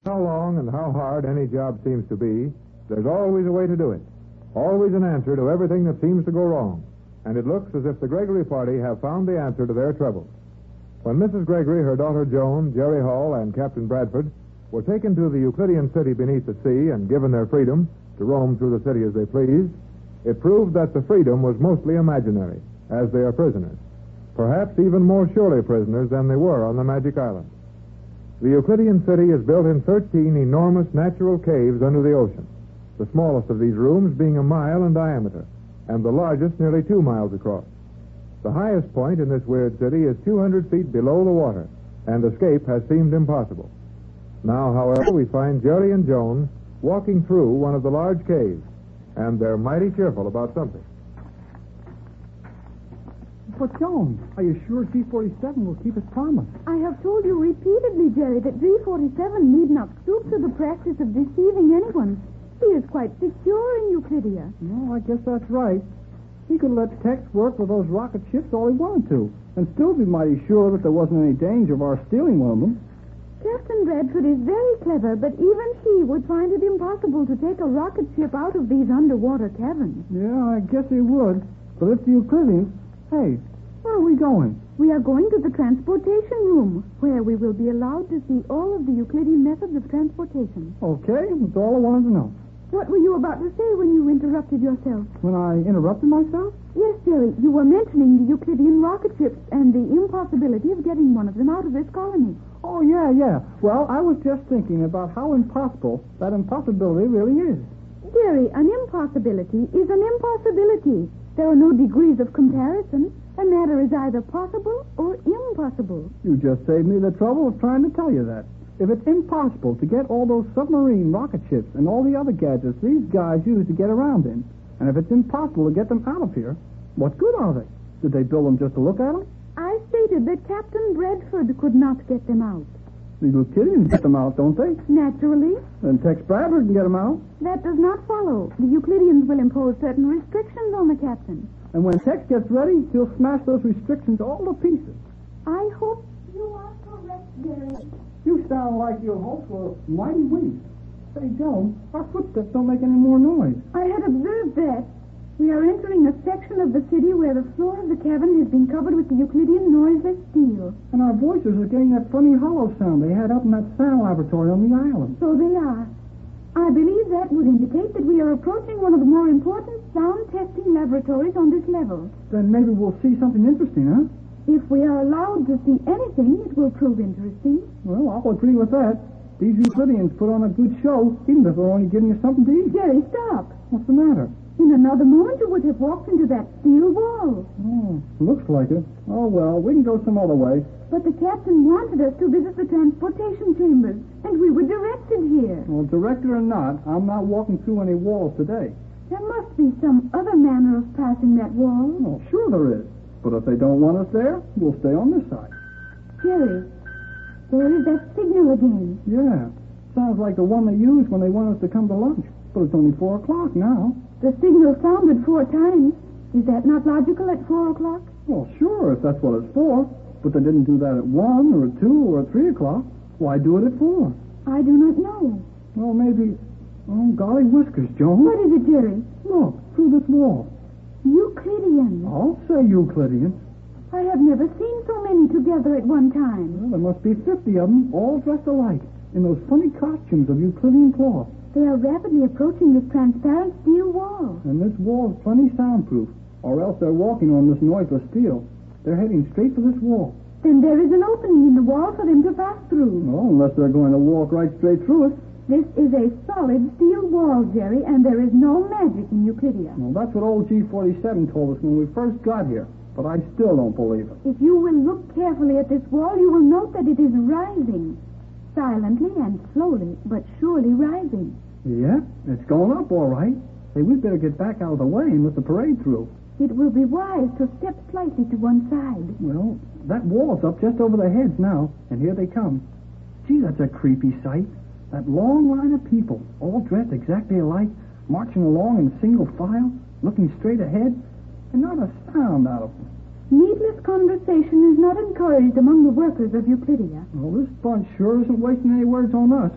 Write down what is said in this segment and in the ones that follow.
How long and how hard any job seems to be, there's always a way to do it. Always an answer to everything that seems to go wrong. And it looks as if the Gregory party have found the answer to their troubles. When Mrs. Gregory, her daughter Joan, Jerry Hall, and Captain Bradford were taken to the Euclidean city beneath the sea and given their freedom to roam through the city as they pleased, it proved that the freedom was mostly imaginary, as they are prisoners. Perhaps even more surely prisoners than they were on the Magic Island. The Euclidean city is built in 13 enormous natural caves under the ocean, the smallest of these rooms being a mile in diameter, and the largest nearly 2 miles across. The highest point in this weird city is 200 feet below the water, and escape has seemed impossible. Now, however, we find Jerry and Joan walking through one of the large caves, and they're mighty cheerful about something. But, Joan, are you sure G47 will keep its promise? I have told you repeatedly, Jerry, that G47 need not stoop to the practice of deceiving anyone. He is quite secure in Euclidia. No, I guess that's right. He could let Tex work with those rocket ships all he wanted to, and still be mighty sure that there wasn't any danger of our stealing one of them. Captain Bradford is very clever, but even he would find it impossible to take a rocket ship out of these underwater caverns. Yeah, I guess he would. But if the Euclideans... Hey, where are we going? We are going to the transportation room, where we will be allowed to see all of the Euclidean methods of transportation. Okay, that's all I wanted to know. What were you about to say when you interrupted yourself? When I interrupted myself? Yes, Jerry, you were mentioning the Euclidean rocket ships and the impossibility of getting one of them out of this colony. Oh, yeah. Well, I was just thinking about how impossible that impossibility really is. Jerry, an impossibility is an impossibility. There are no degrees of comparison. A matter is either possible or impossible. You just saved me the trouble of trying to tell you that. If it's impossible to get all those submarine rocket ships and all the other gadgets these guys use to get around in, and if it's impossible to get them out of here, what good are they? Did they build them just to look at them? I stated that Captain Bradford could not get them out. The Euclideans get them out, don't they? Naturally. Then Tex Bradford can get them out. That does not follow. The Euclideans will impose certain restrictions on the captain. And when Tex gets ready, he'll smash those restrictions all to pieces. I hope you are correct, Jerry. You sound like your hopes were mighty weak. Say, Joan, our footsteps don't make any more noise. I had observed that. We are entering a section of the city where the floor of the cavern has been covered with the Euclidean noiseless steel. And our voices are getting that funny hollow sound they had up in that sound laboratory on the island. So they are. I believe that would indicate that we are approaching one of the more important sound testing laboratories on this level. Then maybe we'll see something interesting, huh? If we are allowed to see anything, it will prove interesting. Well, I'll agree with that. These Euclideans put on a good show, even if they're only giving you something to eat. Jerry, stop. What's the matter? In another moment, you would have walked into that steel wall. Oh, looks like it. Oh, well, we can go some other way. But the captain wanted us to visit the transportation chambers, and we were directed here. Well, directed or not, I'm not walking through any walls today. There must be some other manner of passing that wall. Oh, sure there is. But if they don't want us there, we'll stay on this side. Jerry, there is that signal again. Yeah. Sounds like the one they use when they want us to come to lunch. But it's only 4 o'clock now. The signal sounded 4 times. Is that not logical at 4 o'clock? Well, sure, if that's what it's for. But they didn't do that at 1 or at 2 or at 3 o'clock. Why do it at 4? I do not know. Well, maybe... Oh, golly whiskers, Joan. What is it, Jerry? Look, through this wall. Euclidean. I'll say Euclidean. I have never seen so many together at one time. Well, there must be 50 of them, all dressed alike, in those funny costumes of Euclidean cloth. They are rapidly approaching this transparent steel wall. And this wall is plenty soundproof, or else they're walking on this noiseless steel. They're heading straight for this wall. Then there is an opening in the wall for them to pass through. No, unless they're going to walk right straight through it. This is a solid steel wall, Jerry, and there is no magic in Euclidia. Well, that's what old G47 told us when we first got here, but I still don't believe it. If you will look carefully at this wall, you will note that it is rising. Silently and slowly, but surely rising. Yeah, it's going up all right. Hey, we'd better get back out of the way and let the parade through. It will be wise to step slightly to one side. Well, that wall's up just over their heads now, and here they come. Gee, that's a creepy sight. That long line of people, all dressed exactly alike, marching along in single file, looking straight ahead, and not a sound out of them. Needless conversation is not encouraged among the workers of Euclidia. Well, this bunch sure isn't wasting any words on us.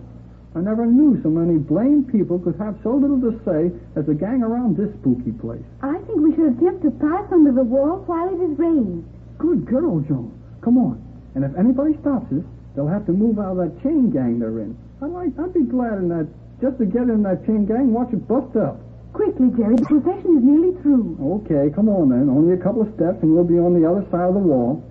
I never knew so many blamed people could have so little to say as the gang around this spooky place. I think we should attempt to pass under the wall while it is raised. Good girl, Joan. Come on. And if anybody stops us, they'll have to move out of that chain gang they're in. I'd be glad in that, just to get in that chain gang, watch it bust up. Quickly, Jerry, the procession is nearly through. Okay, come on then. Only a couple of steps and we'll be on the other side of the wall.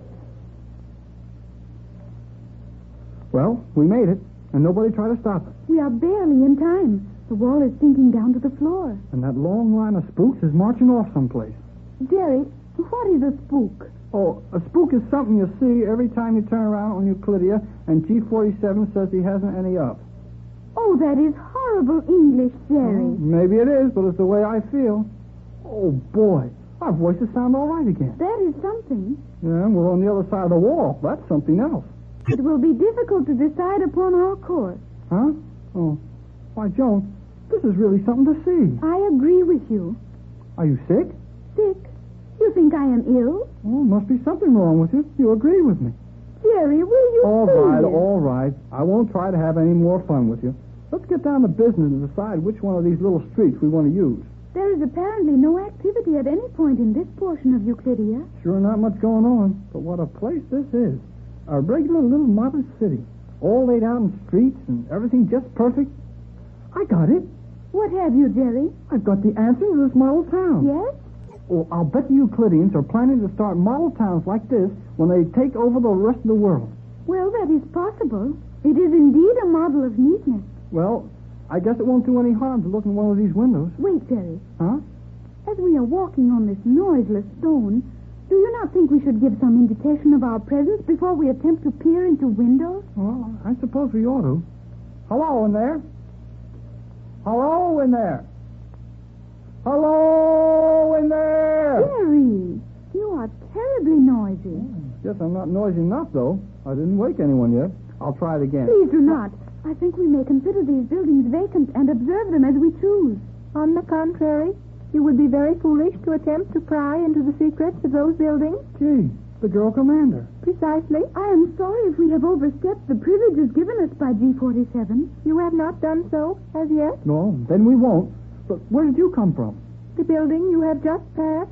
Well, we made it, and nobody tried to stop us. We are barely in time. The wall is sinking down to the floor. And that long line of spooks is marching off someplace. Jerry, what is a spook? Oh, a spook is something you see every time you turn around on Euclidia and G47 says he hasn't any up. Oh, that is horrible English, Jerry. Maybe it is, but it's the way I feel. Oh, boy. Our voices sound all right again. That is something. Yeah, we're on the other side of the wall. That's something else. It will be difficult to decide upon our course. Huh? Oh. Why, Joan, this is really something to see. I agree with you. Are you sick? Sick? You think I am ill? Oh, must be something wrong with you. You agree with me. Jerry, will you All right. I won't try to have any more fun with you. Let's get down to business and decide which one of these little streets we want to use. There is apparently no activity at any point in this portion of Euclidia. Sure not much going on, but what a place this is. A regular little modern city, all laid out in streets and everything just perfect. I got it. What have you, Jerry? I've got the answer to this model town. Yes? Oh, I'll bet the Euclideans are planning to start model towns like this when they take over the rest of the world. Well, that is possible. It is indeed a model of neatness. Well, I guess it won't do any harm to look in one of these windows. Wait, Jerry. Huh? As we are walking on this noiseless stone, do you not think we should give some indication of our presence before we attempt to peer into windows? Well, I suppose we ought to. Hello in there. Hello in there. Hello in there. Jerry, you are terribly noisy. Guess I'm not noisy enough, though. I didn't wake anyone yet. I'll try it again. Please do not. I think we may consider these buildings vacant and observe them as we choose. On the contrary, you would be very foolish to attempt to pry into the secrets of those buildings. Gee, the girl commander. Precisely. I am sorry if we have overstepped the privileges given us by G47. You have not done so as yet. No, then we won't. But where did you come from? The building you have just passed.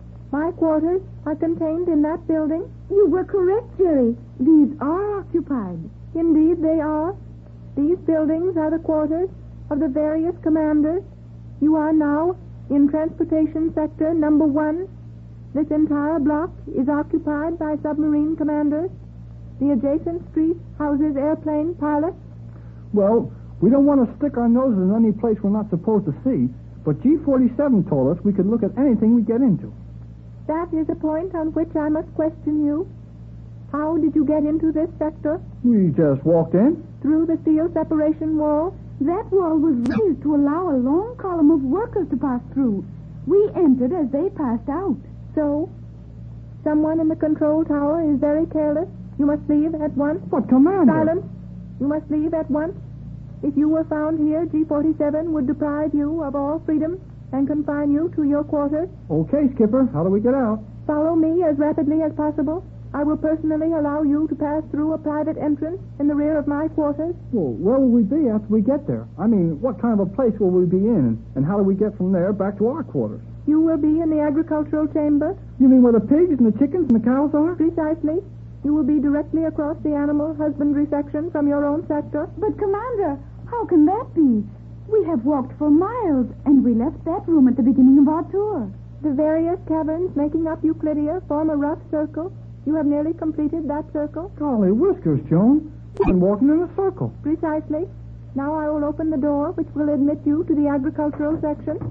My quarters are contained in that building. You were correct, Jerry. These are occupied. Indeed, they are. These buildings are the quarters of the various commanders. You are now in Transportation Sector Number 1. This entire block is occupied by submarine commanders. The adjacent street houses airplane pilots. Well, we don't want to stick our noses in any place we're not supposed to see, but G47 told us we could look at anything we get into. That is a point on which I must question you. How did you get into this sector? We just walked in. Through the steel separation wall? That wall was raised to allow a long column of workers to pass through. We entered as they passed out. So, someone in the control tower is very careless. You must leave at once. But, Commander... Silence. You must leave at once. If you were found here, G47 would deprive you of all freedom and confine you to your quarters. Okay, Skipper. How do we get out? Follow me as rapidly as possible. I will personally allow you to pass through a private entrance in the rear of my quarters. Well, where will we be after we get there? I mean, what kind of a place will we be in? And how do we get from there back to our quarters? You will be in the agricultural chamber. You mean where the pigs and the chickens and the cows are? Precisely. You will be directly across the animal husbandry section from your own sector. But, Commander, how can that be? We have walked for miles, and we left that room at the beginning of our tour. The various caverns making up Euclidia form a rough circle. You have nearly completed that circle. Golly whiskers, Joan. We've been walking in a circle. Precisely. Now I will open the door, which will admit you to the agricultural section.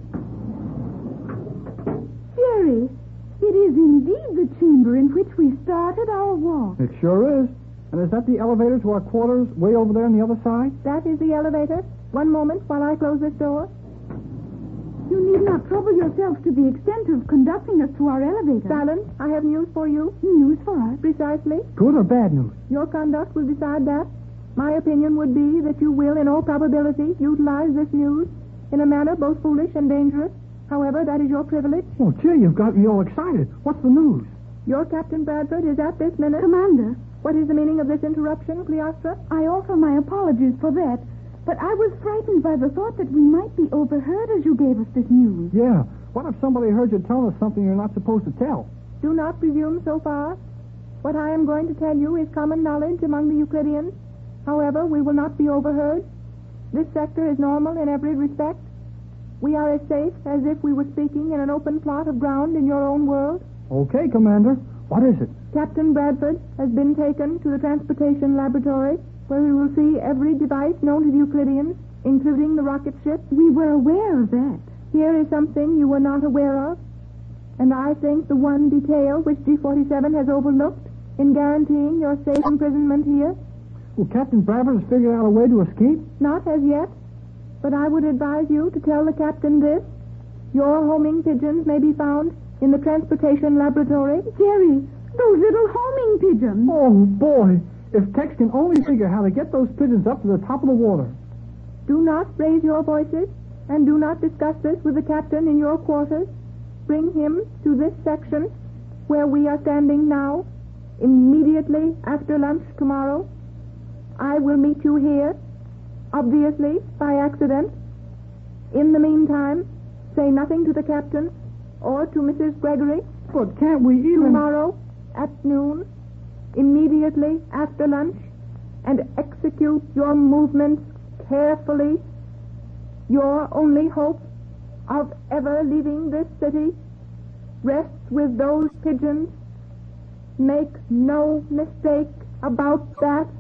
Jerry, it is indeed the chamber in which we started our walk. It sure is. And is that the elevator to our quarters way over there on the other side? That is the elevator. One moment while I close this door. You need not trouble yourself to the extent of conducting us to our elevator. Silence. I have news for you. News for us? Precisely. Good or bad news? Your conduct will decide that. My opinion would be that you will, in all probability, utilize this news in a manner both foolish and dangerous. However, that is your privilege. Oh, gee, you've got me all excited. What's the news? Your Captain Bradford is at this minute. Commander. What is the meaning of this interruption, Cleostra? I offer my apologies for that. But I was frightened by the thought that we might be overheard as you gave us this news. Yeah. What if somebody heard you tell us something you're not supposed to tell? Do not presume so far. What I am going to tell you is common knowledge among the Euclideans. However, we will not be overheard. This sector is normal in every respect. We are as safe as if we were speaking in an open plot of ground in your own world. Okay, Commander. What is it? Captain Bradford has been taken to the transportation laboratory, where we will see every device known to the Euclideans, including the rocket ship. We were aware of that. Here is something you were not aware of, and I think the one detail which G-47 has overlooked in guaranteeing your safe imprisonment here. Well, Captain Bradford has figured out a way to escape? Not as yet, but I would advise you to tell the captain this. Your homing pigeons may be found in the transportation laboratory. Jerry, those little homing pigeons. Oh, boy. If Tex can only figure how to get those pigeons up to the top of the water. Do not raise your voices, and do not discuss this with the captain in your quarters. Bring him to this section where we are standing now, immediately after lunch tomorrow. I will meet you here, obviously by accident. In the meantime, say nothing to the captain or to Mrs. Gregory. But can't we even... Tomorrow at noon, immediately after lunch, and execute your movements carefully. Your only hope of ever leaving this city rests with those pigeons. Make no mistake about that.